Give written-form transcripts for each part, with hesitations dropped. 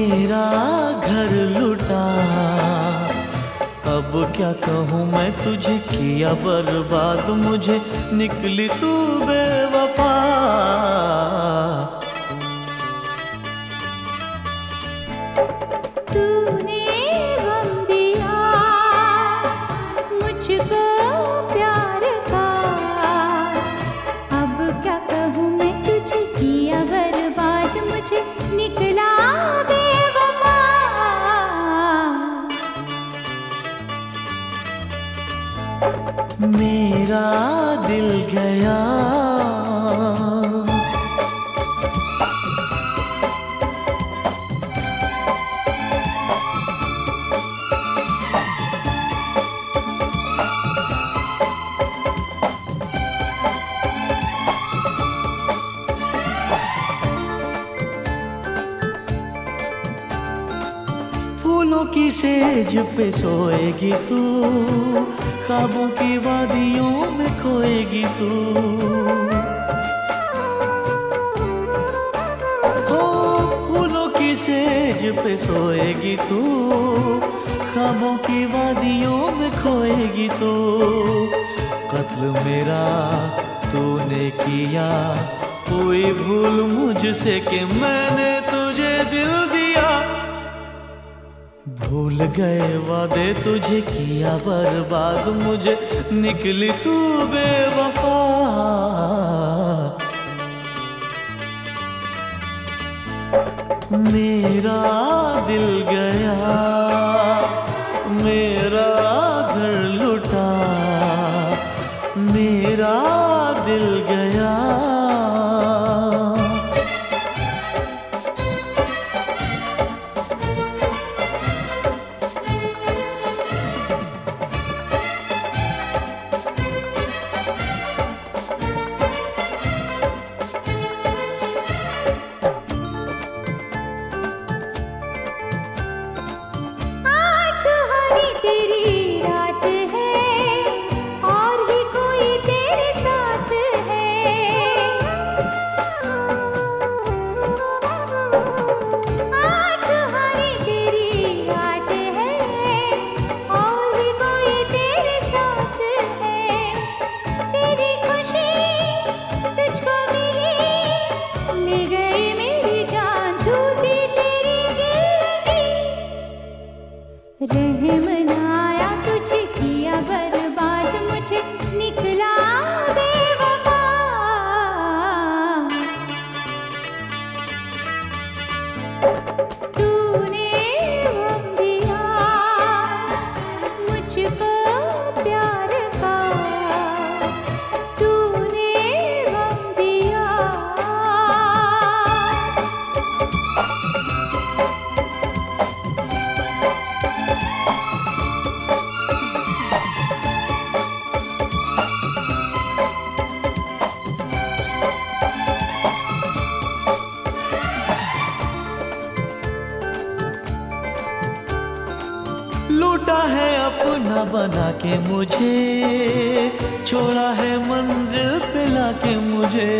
मेरा घर लुटा। अब क्या कहूँ मैं तुझे, किया बर्बाद मुझे, निकली तू बेवफा। तूने गम दिया मुझको प्यार का, अब क्या कहूँ मैं तुझे, किया बर्बाद मुझे, निकला बेवफा। मेरा दिल गया। फूलों की सेज पे सोएगी तू, ख्वाबों की वादियों में खोएगी तू। हो फूलों की सेज पे सोएगी तू, ख्वाबों की वादियों में खोएगी तू। कत्ल मेरा तूने किया, कोई भूल मुझसे कि मैंने तुझे दिल दिया। भूल गए वादे तुझे, किया बर्बाद मुझे, निकली तू बेवफा। मेरा दिल गया, मेरा घर लुटा, मेरा दिल गया। तेरी रात है और ही कोई तेरे साथ है। आज सुहानी तेरी रात है और ही कोई तेरे साथ है। तेरी खुशी तुझको मिली, ले गई मेरी जान, छूटी तेरी दिल की। रहम आया तुझे, किया बर्बाद मुझे, निकला बेवफा। तूने गम दिया मुझको प्यार का, तूने गम दिया। लूटा है अपना बना के मुझे, छोड़ा है मंजिल पे लाके मुझे।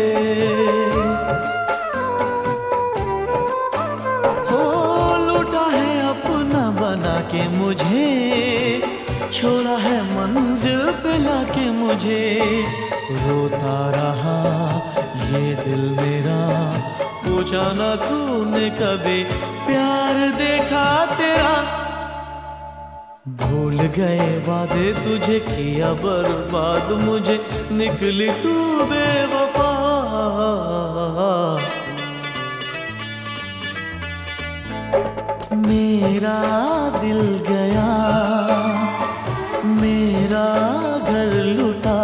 हो लूटा है अपना बना के मुझे, छोड़ा है मंजिल पे लाके मुझे। रोता रहा ये दिल मेरा, पूछा ना तूने कभी प्यार देखा तेरा। भूल गए वादे तुझे, किया बर्बाद मुझे, निकली तू बेवफा। मेरा दिल गया, मेरा घर लुटा।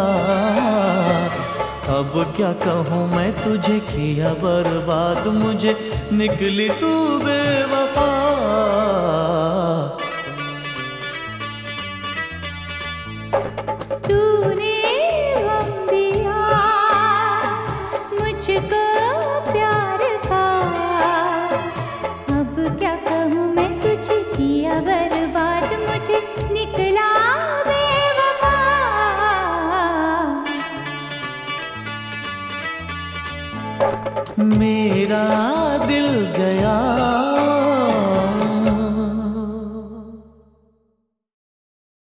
अब क्या कहूँ मैं तुझे, किया बर्बाद मुझे, निकली तू बेवफा। तूने गम दिया मुझको प्यार का, अब क्या कहूँ मैं तुझे, किया बर्बाद मुझे, निकला बेवफा। मेरा दिल गया।